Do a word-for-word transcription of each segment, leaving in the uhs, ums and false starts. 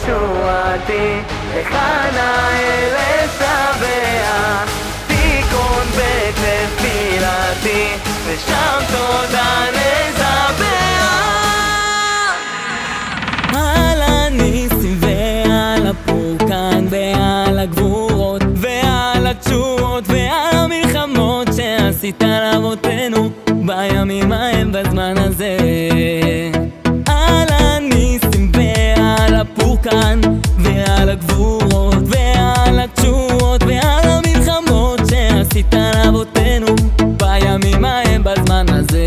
ישועתי, היכנה אל אשבע, תיקון בית תפילתי, ושם תודה נזבח. על הניסים ועל הפורקן ועל הגבורות ועל התשועות ועל המלחמות שעשית לאבותינו בימים ההם בזמן הזה. על הניסים ועל הפורקן ועל הגבורות ועל התשועות ועל המלחמות שעשית לאבותינו בימים ההם בזמן הזה.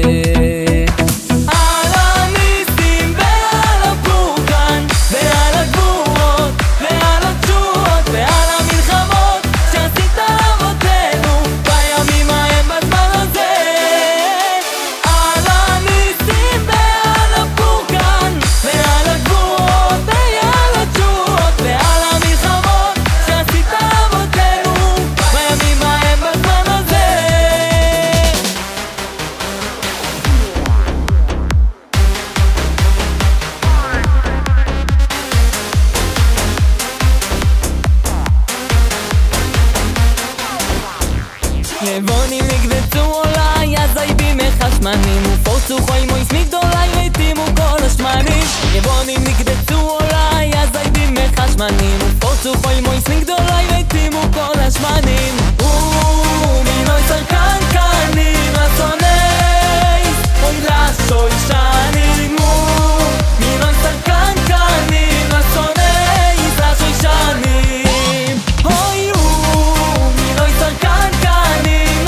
יבונים נקבצו עולי, אזי בימך השמנים ופורצו חוי מויס מגדולי והתאימו כל השמנים. יבונים נקבצו עולי, אזי בימך השמנים ופורצו חוי מויס מגדולי והתאימו כל השמנים. ומינוי סרקן קנים רצוני אוי לשוי שנים, ומינוי סרקן קנים רצוני לשוי שנים. אוי ומינוי סרקן קנים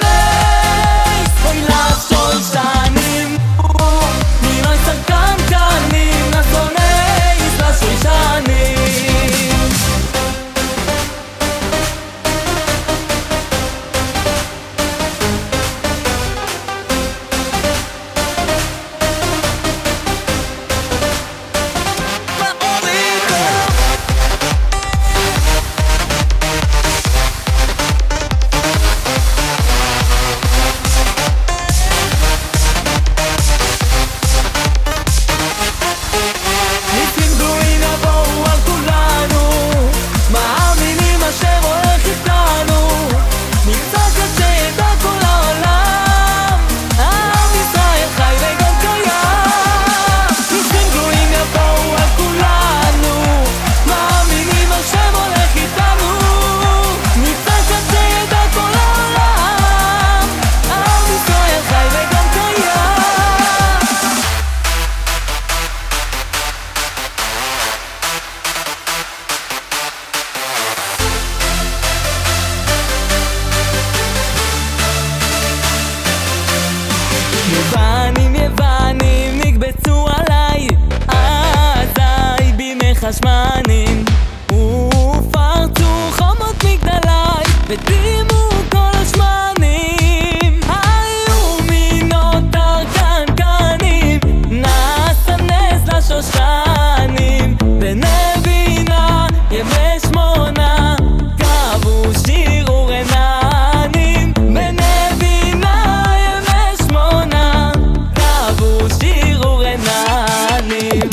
יוונים יוונים נקבצו עליי, אזי בימך השמנים ופרצו חומות מגדלי ותאימו כל השמנים. היו מינות ארכנקנים, נעשה נס לשושנים, בנבינה ימי שמונה קבעו שירו רננים. בנבינה ימי שמונה קבעו שירו רננים.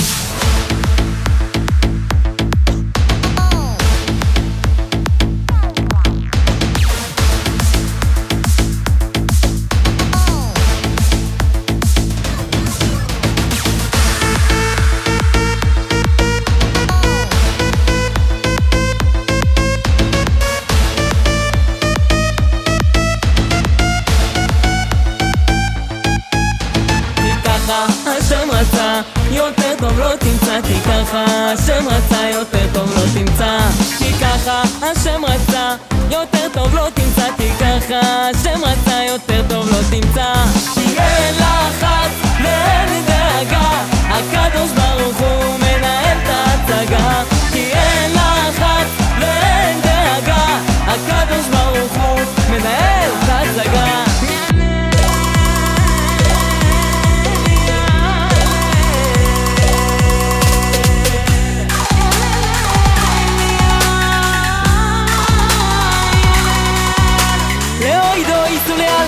השם רצה יותר טוב לא תמצא, כי ככה השם רצה יותר טוב לא תמצא, כי ככה השם רצה יותר טוב לא תמצא, כי ככה השם רצה יותר טוב לא תמצא. כי אין לחץ ואין דאגה, הקדוש ברוך הוא מנהל את ההצגה. כי אין לחץ ואין דאגה, הקדוש ברוך הוא מנהל את ההצגה.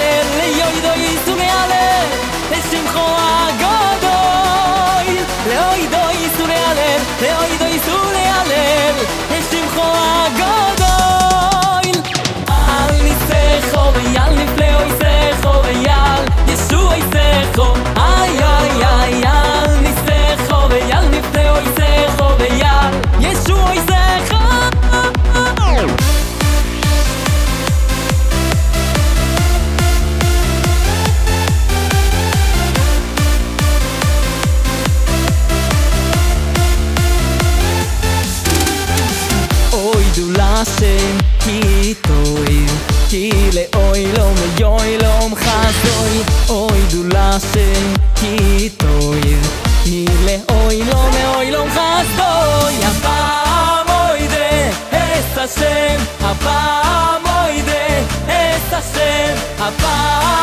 לשמחו הגדול, יסולי הלב, לאוידו יסולי הלב, לשמחו הגדול. על ניסחו ויל נפלאו יסחו ויל, ישוע יסחו, איי איי איי. על ניסחו ויל נפלאו יסחו ויל, ישוע יסחו. Lashem ki toiv ki le oilom yoilom chazoy oy du lashem ki toiv ki le oilom oilom chazoy apa moide es Hashem apa moide es Hashem apa